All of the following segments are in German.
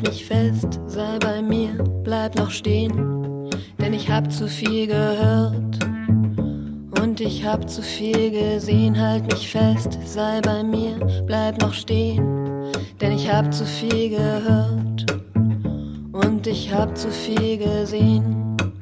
Halt mich fest, sei bei mir, bleib noch stehen, denn ich hab zu viel gehört und ich hab zu viel gesehen. Halt mich fest, sei bei mir, bleib noch stehen, denn ich hab zu viel gehört und ich hab zu viel gesehen.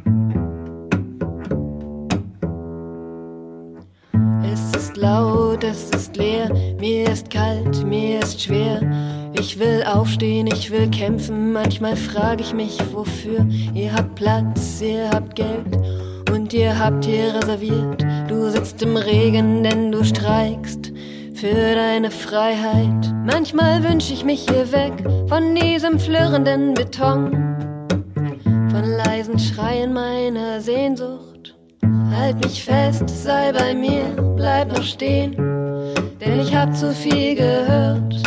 Es ist laut, es ist leer, mir ist kalt, mir ist schwer. Ich will aufstehen, ich will kämpfen, manchmal frage ich mich, wofür. Ihr habt Platz, ihr habt Geld und ihr habt hier reserviert. Du sitzt im Regen, denn du streikst für deine Freiheit. Manchmal wünsch ich mich hier weg von diesem flirrenden Beton, von leisen Schreien meiner Sehnsucht. Halt mich fest, sei bei mir, bleib noch stehen, denn ich hab zu viel gehört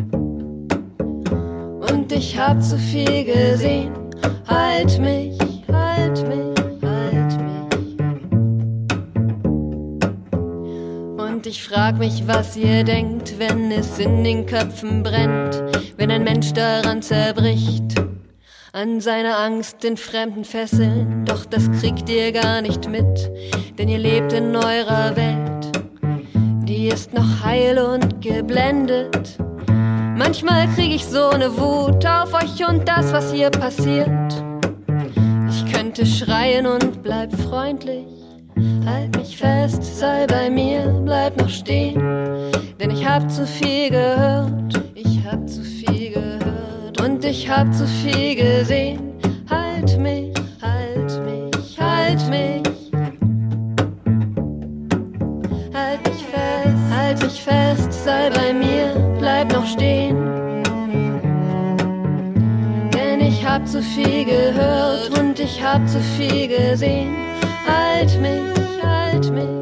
und ich hab zu viel gesehen. Halt mich, halt mich, halt mich. Und ich frag mich, was ihr denkt, wenn es in den Köpfen brennt, wenn ein Mensch daran zerbricht, an seiner Angst in fremden Fesseln. Doch das kriegt ihr gar nicht mit, denn ihr lebt in eurer Welt, die ist noch heil und geblendet. Manchmal krieg ich so ne Wut auf euch und das, was hier passiert. Ich könnte schreien und bleib freundlich. Halt mich fest, sei bei mir, bleib noch stehen, denn ich hab zu viel gehört, ich hab zu viel gehört und ich hab zu viel gesehen. Halt mich, halt mich, halt mich. Halt mich fest, sei bei mir, bleib noch stehen, denn ich hab zu viel gehört und ich hab zu viel gesehen. Halt mich, halt mich.